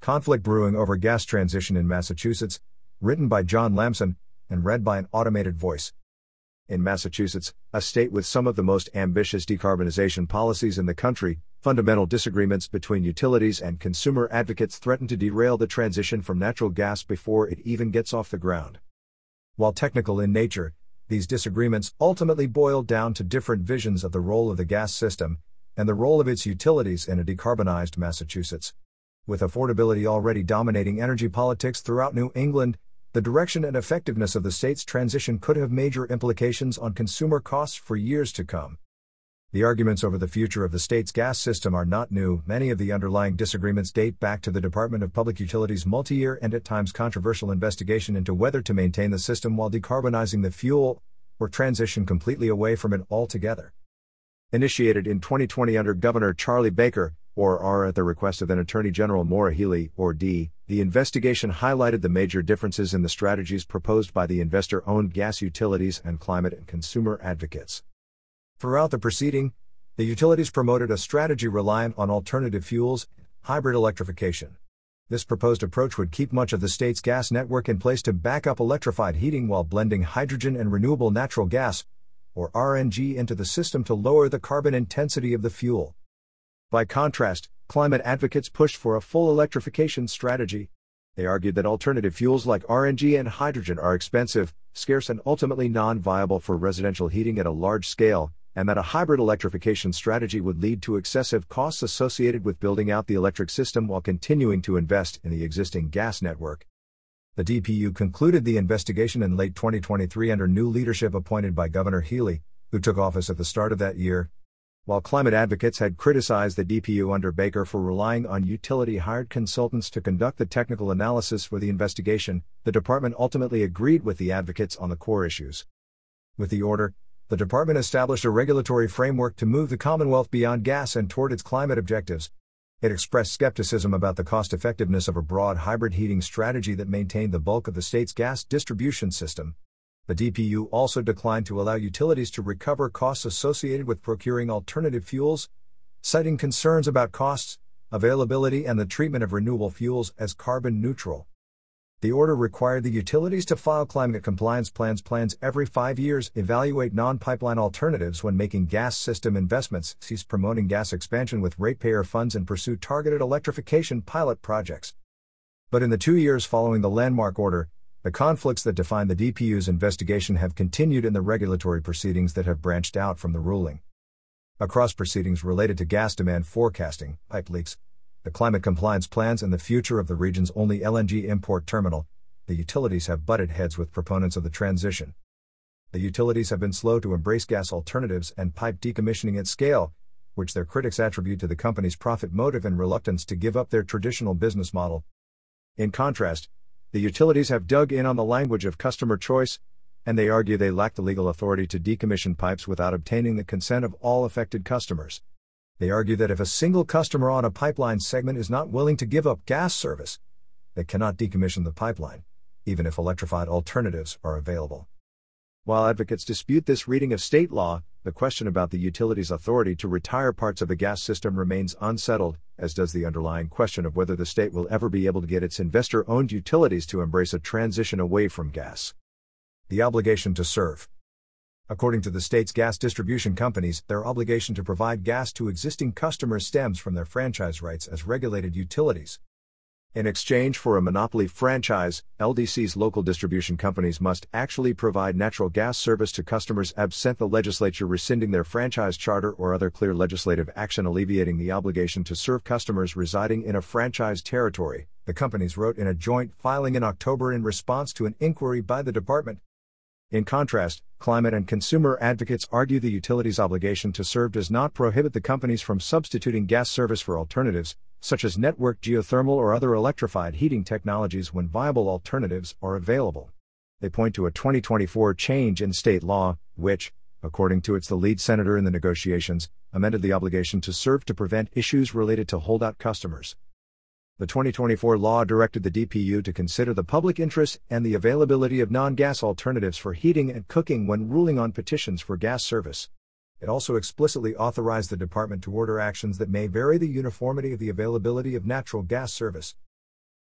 Conflict brewing over gas transition in Massachusetts, written by John Lamson, and read by an automated voice. In Massachusetts, a state with some of the most ambitious decarbonization policies in the country, fundamental disagreements between utilities and consumer advocates threaten to derail the transition from natural gas before it even gets off the ground. While technical in nature, these disagreements ultimately boil down to different visions of the role of the gas system and the role of its utilities in a decarbonized Massachusetts. With affordability already dominating energy politics throughout New England, the direction and effectiveness of the state's transition could have major implications on consumer costs for years to come. The arguments over the future of the state's gas system are not new. Many of the underlying disagreements date back to the Department of Public Utilities' multi-year and at times controversial investigation into whether to maintain the system while decarbonizing the fuel, or transition completely away from it altogether. Initiated in 2020 under Governor Charlie Baker, or R. at the request of then Attorney General Maura Healey, or D., the investigation highlighted the major differences in the strategies proposed by the investor-owned gas utilities and climate and consumer advocates. Throughout the proceeding, the utilities promoted a strategy reliant on alternative fuels, hybrid electrification. This proposed approach would keep much of the state's gas network in place to back up electrified heating while blending hydrogen and renewable natural gas, or RNG, into the system to lower the carbon intensity of the fuel. By contrast, climate advocates pushed for a full electrification strategy. They argued that alternative fuels like RNG and hydrogen are expensive, scarce, and ultimately non-viable for residential heating at a large scale, and that a hybrid electrification strategy would lead to excessive costs associated with building out the electric system while continuing to invest in the existing gas network. The DPU concluded the investigation in late 2023 under new leadership appointed by Governor Healey, who took office at the start of that year. While climate advocates had criticized the DPU under Baker for relying on utility-hired consultants to conduct the technical analysis for the investigation, the department ultimately agreed with the advocates on the core issues. With the order, the department established a regulatory framework to move the Commonwealth beyond gas and toward its climate objectives. It expressed skepticism about the cost-effectiveness of a broad hybrid heating strategy that maintained the bulk of the state's gas distribution system. The DPU also declined to allow utilities to recover costs associated with procuring alternative fuels, citing concerns about costs, availability, and the treatment of renewable fuels as carbon neutral. The order required the utilities to file climate compliance plans every 5 years, evaluate non-pipeline alternatives when making gas system investments, cease promoting gas expansion with ratepayer funds, and pursue targeted electrification pilot projects. But in the 2 years following the landmark order, the conflicts that define the DPU's investigation have continued in the regulatory proceedings that have branched out from the ruling. Across proceedings related to gas demand forecasting, pipe leaks, the climate compliance plans, and the future of the region's only LNG import terminal, the utilities have butted heads with proponents of the transition. The utilities have been slow to embrace gas alternatives and pipe decommissioning at scale, which their critics attribute to the company's profit motive and reluctance to give up their traditional business model. In contrast, the utilities have dug in on the language of customer choice, and they argue they lack the legal authority to decommission pipes without obtaining the consent of all affected customers. They argue that if a single customer on a pipeline segment is not willing to give up gas service, they cannot decommission the pipeline, even if electrified alternatives are available. While advocates dispute this reading of state law, the question about the utilities' authority to retire parts of the gas system remains unsettled, as does the underlying question of whether the state will ever be able to get its investor-owned utilities to embrace a transition away from gas. The obligation to serve. According to the state's gas distribution companies, their obligation to provide gas to existing customers stems from their franchise rights as regulated utilities. In exchange for a monopoly franchise, LDC's local distribution companies must actually provide natural gas service to customers absent the legislature rescinding their franchise charter or other clear legislative action alleviating the obligation to serve customers residing in a franchise territory, the companies wrote in a joint filing in October in response to an inquiry by the department. In contrast, climate and consumer advocates argue the utilities' obligation to serve does not prohibit the companies from substituting gas service for alternatives, such as network geothermal or other electrified heating technologies when viable alternatives are available. They point to a 2024 change in state law, which, according to the lead senator in the negotiations, amended the obligation to serve to prevent issues related to holdout customers. The 2024 law directed the DPU to consider the public interest and the availability of non-gas alternatives for heating and cooking when ruling on petitions for gas service. It also explicitly authorized the department to order actions that may vary the uniformity of the availability of natural gas service.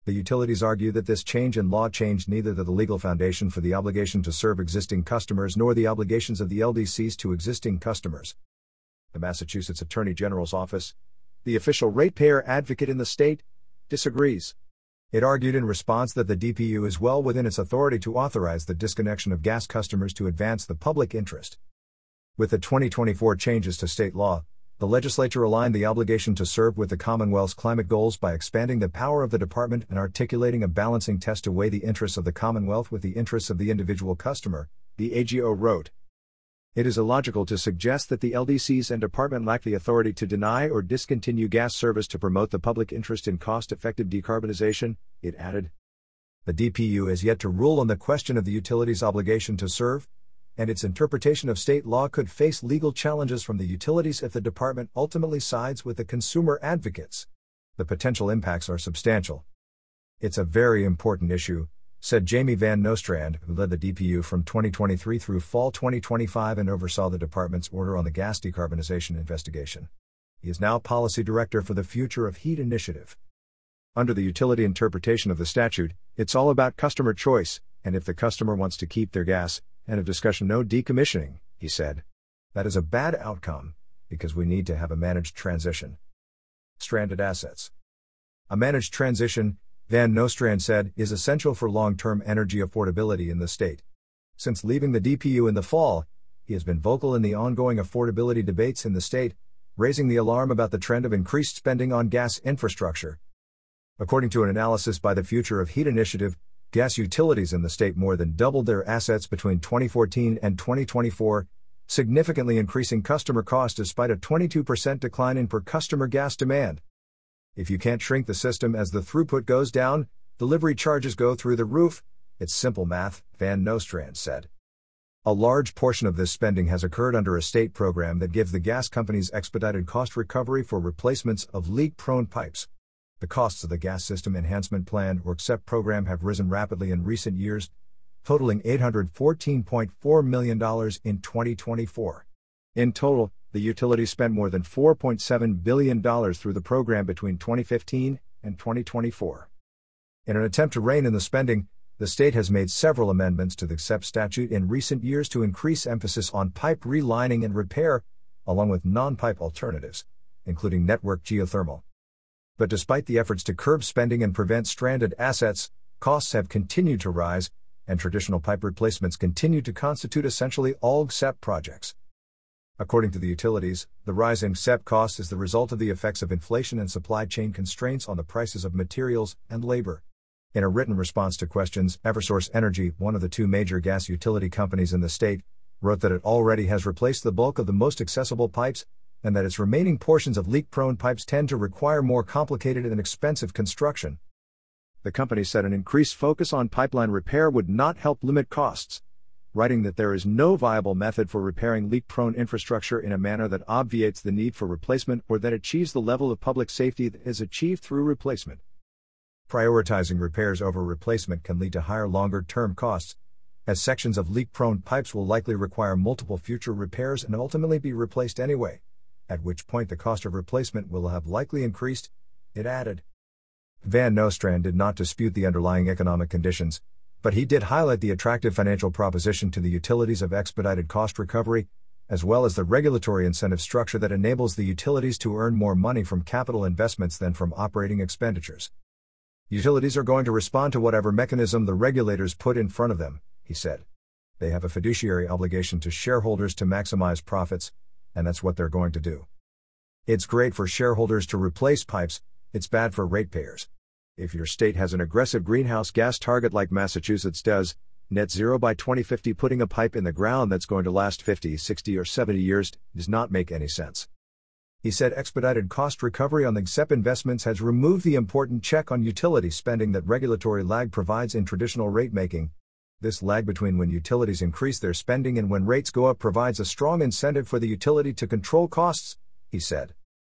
The utilities argue that this change in law changed neither the legal foundation for the obligation to serve existing customers nor the obligations of the LDCs to existing customers. The Massachusetts Attorney General's Office, the official ratepayer advocate in the state, disagrees. It argued in response that the DPU is well within its authority to authorize the disconnection of gas customers to advance the public interest. With the 2024 changes to state law, the legislature aligned the obligation to serve with the Commonwealth's climate goals by expanding the power of the department and articulating a balancing test to weigh the interests of the Commonwealth with the interests of the individual customer, the AGO wrote. It is illogical to suggest that the LDCs and department lack the authority to deny or discontinue gas service to promote the public interest in cost-effective decarbonization, it added. The DPU has yet to rule on the question of the utility's obligation to serve, and its interpretation of state law could face legal challenges from the utilities if the department ultimately sides with the consumer advocates. The potential impacts are substantial. It's a very important issue, said Jamie Van Nostrand, who led the DPU from 2023 through fall 2025 and oversaw the department's order on the gas decarbonization investigation. He is now policy director for the Future of Heat initiative. Under the utility interpretation of the statute, it's all about customer choice, and if the customer wants to keep their gas, end of discussion, no decommissioning, he said. That is a bad outcome, because we need to have a managed transition. Stranded assets. A managed transition, Van Nostrand said, is essential for long-term energy affordability in the state. Since leaving the DPU in the fall, he has been vocal in the ongoing affordability debates in the state, raising the alarm about the trend of increased spending on gas infrastructure. According to an analysis by the Future of Heat initiative, gas utilities in the state more than doubled their assets between 2014 and 2024, significantly increasing customer cost despite a 22% decline in per-customer gas demand. If you can't shrink the system as the throughput goes down, delivery charges go through the roof. It's simple math, Van Nostrand said. A large portion of this spending has occurred under a state program that gives the gas companies expedited cost recovery for replacements of leak-prone pipes. The costs of the Gas System Enhancement Plan or CSEP program have risen rapidly in recent years, totaling $814.4 million in 2024. In total, the utility spent more than $4.7 billion through the program between 2015 and 2024. In an attempt to rein in the spending, the state has made several amendments to the CSEP statute in recent years to increase emphasis on pipe relining and repair, along with non-pipe alternatives, including network geothermal. But despite the efforts to curb spending and prevent stranded assets, costs have continued to rise, and traditional pipe replacements continue to constitute essentially all CSEP projects. According to the utilities, the rise in CSEP costs is the result of the effects of inflation and supply chain constraints on the prices of materials and labor. In a written response to questions, Eversource Energy, one of the two major gas utility companies in the state, wrote that it already has replaced the bulk of the most accessible pipes, and that its remaining portions of leak-prone pipes tend to require more complicated and expensive construction. The company said an increased focus on pipeline repair would not help limit costs, writing that there is no viable method for repairing leak-prone infrastructure in a manner that obviates the need for replacement or that achieves the level of public safety that is achieved through replacement. Prioritizing repairs over replacement can lead to higher longer-term costs, as sections of leak-prone pipes will likely require multiple future repairs and ultimately be replaced anyway, at which point the cost of replacement will have likely increased, it added. Van Nostrand did not dispute the underlying economic conditions, but he did highlight the attractive financial proposition to the utilities of expedited cost recovery, as well as the regulatory incentive structure that enables the utilities to earn more money from capital investments than from operating expenditures. Utilities are going to respond to whatever mechanism the regulators put in front of them, he said. They have a fiduciary obligation to shareholders to maximize profits, and that's what they're going to do. It's great for shareholders to replace pipes, it's bad for ratepayers. If your state has an aggressive greenhouse gas target like Massachusetts does, net zero by 2050, putting a pipe in the ground that's going to last 50, 60 or 70 years does not make any sense. He said expedited cost recovery on the CSEP investments has removed the important check on utility spending that regulatory lag provides in traditional rate making. This lag between when utilities increase their spending and when rates go up provides a strong incentive for the utility to control costs, he said.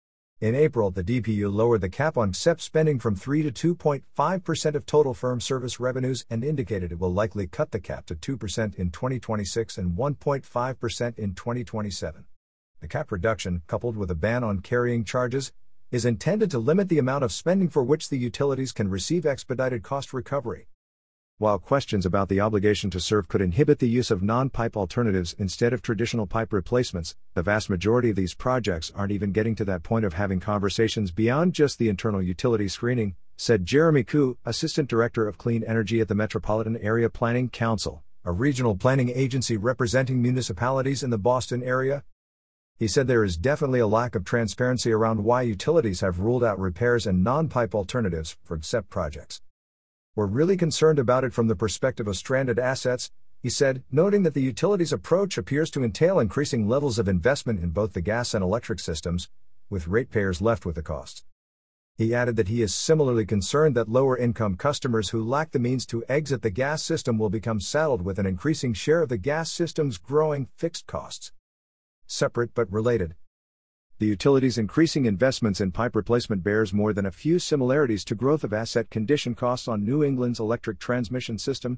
In April, the DPU lowered the cap on CSEP spending from 3 to 2.5% of total firm service revenues and indicated it will likely cut the cap to 2% in 2026 and 1.5% in 2027. The cap reduction, coupled with a ban on carrying charges, is intended to limit the amount of spending for which the utilities can receive expedited cost recovery. While questions about the obligation to serve could inhibit the use of non-pipe alternatives instead of traditional pipe replacements, the vast majority of these projects aren't even getting to that point of having conversations beyond just the internal utility screening, said Jeremy Koo, Assistant Director of Clean Energy at the Metropolitan Area Planning Council, a regional planning agency representing municipalities in the Boston area. He said there is definitely a lack of transparency around why utilities have ruled out repairs and non-pipe alternatives for CEP projects. We're really concerned about it from the perspective of stranded assets, he said, noting that the utilities' approach appears to entail increasing levels of investment in both the gas and electric systems, with ratepayers left with the costs. He added that he is similarly concerned that lower-income customers who lack the means to exit the gas system will become saddled with an increasing share of the gas system's growing fixed costs. Separate but related. The utilities' increasing investments in pipe replacement bears more than a few similarities to growth of asset condition costs on New England's electric transmission system.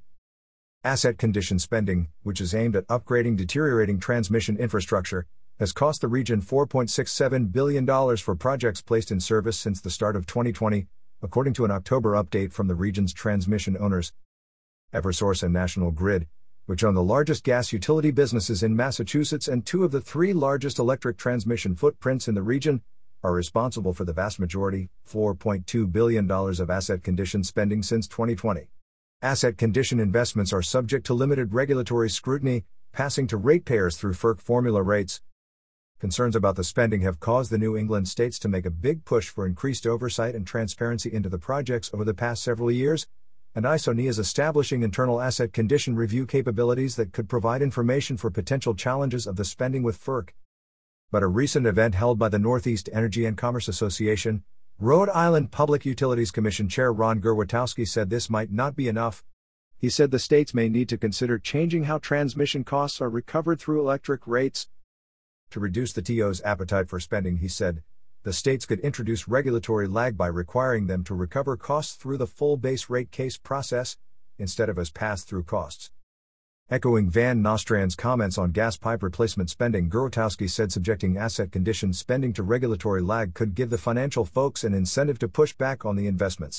Asset condition spending, which is aimed at upgrading deteriorating transmission infrastructure, has cost the region $4.67 billion for projects placed in service since the start of 2020, according to an October update from the region's transmission owners. Eversource and National Grid, which own the largest gas utility businesses in Massachusetts and two of the three largest electric transmission footprints in the region, are responsible for the vast majority, $4.2 billion of asset condition spending since 2020. Asset condition investments are subject to limited regulatory scrutiny, passing to ratepayers through FERC formula rates. Concerns about the spending have caused the New England states to make a big push for increased oversight and transparency into the projects over the past several years, and ISONY is establishing internal asset condition review capabilities that could provide information for potential challenges of the spending with FERC. But a recent event held by the Northeast Energy and Commerce Association, Rhode Island Public Utilities Commission Chair Ron Gurwitowski said this might not be enough. He said the states may need to consider changing how transmission costs are recovered through electric rates. To reduce the TO's appetite for spending, he said, the states could introduce regulatory lag by requiring them to recover costs through the full base rate case process, instead of as pass-through costs. Echoing Van Nostrand's comments on gas pipe replacement spending, Gurwitowski said subjecting asset condition spending to regulatory lag could give the financial folks an incentive to push back on the investments.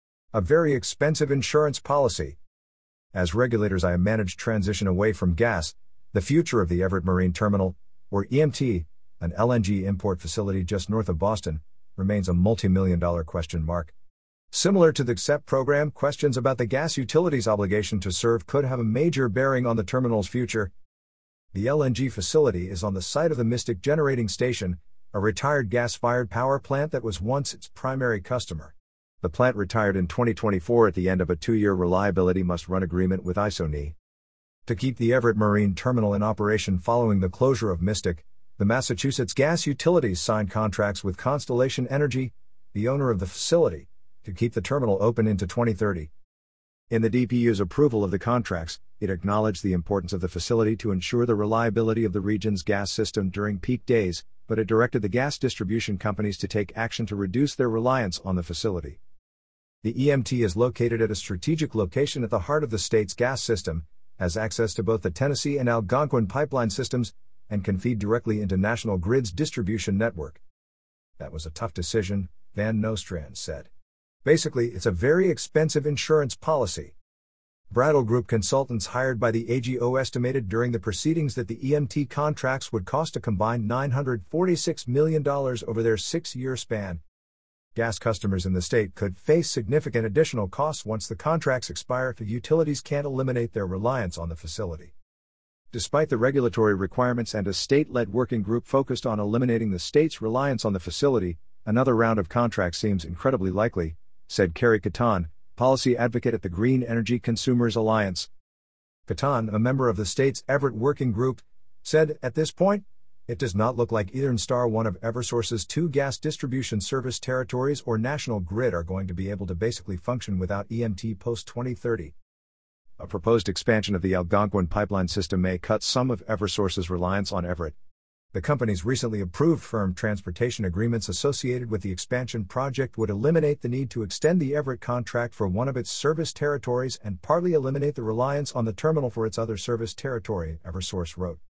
A very expensive insurance policy. As regulators manage transition away from gas, the future of the Everett Marine Terminal, or EMT, an LNG import facility just north of Boston, remains a multi-million-dollar question mark. Similar to the CEP program, questions about the gas utilities' obligation to serve could have a major bearing on the terminal's future. The LNG facility is on the site of the Mystic Generating Station, a retired gas-fired power plant that was once its primary customer. The plant retired in 2024 at the end of a 2-year reliability must-run agreement with ISONY. To keep the Everett Marine Terminal in operation following the closure of Mystic, the Massachusetts gas utilities signed contracts with Constellation Energy, the owner of the facility, to keep the terminal open into 2030. In the DPU's approval of the contracts, it acknowledged the importance of the facility to ensure the reliability of the region's gas system during peak days, but it directed the gas distribution companies to take action to reduce their reliance on the facility. The EMT is located at a strategic location at the heart of the state's gas system, has access to both the Tennessee and Algonquin pipeline systems, and can feed directly into National Grid's distribution network. That was a tough decision, Van Nostrand said. Basically, it's a very expensive insurance policy. Brattle Group consultants hired by the AGO estimated during the proceedings that the EMT contracts would cost a combined $946 million over their 6-year span. Gas customers in the state could face significant additional costs once the contracts expire if the utilities can't eliminate their reliance on the facility. Despite the regulatory requirements and a state-led working group focused on eliminating the state's reliance on the facility, another round of contracts seems incredibly likely, said Carrie Catan, policy advocate at the Green Energy Consumers Alliance. Catan, a member of the state's Everett Working Group, said, at this point, it does not look like either Star, one of Eversource's 2 gas distribution service territories, or National Grid are going to be able to basically function without EMT post-2030. A proposed expansion of the Algonquin pipeline system may cut some of Eversource's reliance on Everett. The company's recently approved firm transportation agreements associated with the expansion project would eliminate the need to extend the Everett contract for one of its service territories and partly eliminate the reliance on the terminal for its other service territory, Eversource wrote.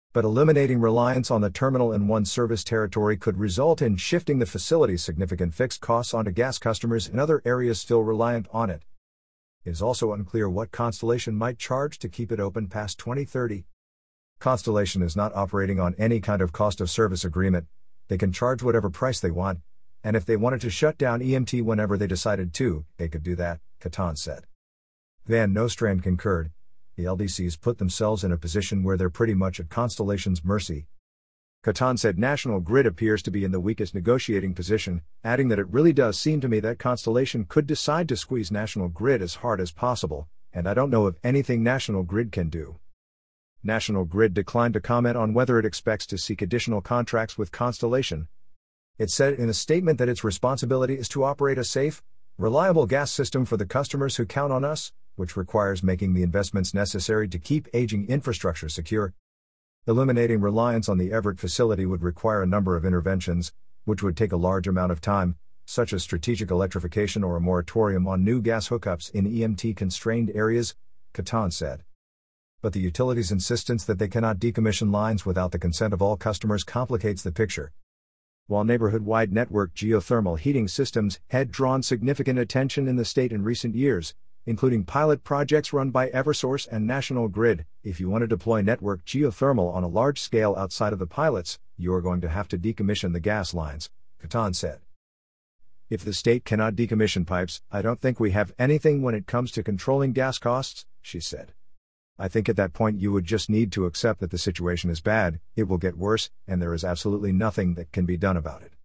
But eliminating reliance on the terminal in one service territory could result in shifting the facility's significant fixed costs onto gas customers in other areas still reliant on it. It is also unclear what Constellation might charge to keep it open past 2030. Constellation is not operating on any kind of cost of service agreement. They can charge whatever price they want, and if they wanted to shut down EMT whenever they decided to, they could do that, Catan said. Van Nostrand concurred. The LDCs put themselves in a position where they're pretty much at Constellation's mercy. Catan said National Grid appears to be in the weakest negotiating position, adding that it really does seem to me that Constellation could decide to squeeze National Grid as hard as possible, and I don't know of anything National Grid can do. National Grid declined to comment on whether it expects to seek additional contracts with Constellation. It said in a statement that its responsibility is to operate a safe, reliable gas system for the customers who count on us, which requires making the investments necessary to keep aging infrastructure secure. Eliminating reliance on the Everett facility would require a number of interventions, which would take a large amount of time, such as strategic electrification or a moratorium on new gas hookups in EMT-constrained areas, Catan said. But the utility's insistence that they cannot decommission lines without the consent of all customers complicates the picture. While neighborhood-wide network geothermal heating systems had drawn significant attention in the state in recent years, including pilot projects run by Eversource and National Grid, if you want to deploy network geothermal on a large scale outside of the pilots, you are going to have to decommission the gas lines, Catan said. If the state cannot decommission pipes, I don't think we have anything when it comes to controlling gas costs, she said. I think at that point you would just need to accept that the situation is bad, it will get worse, and there is absolutely nothing that can be done about it.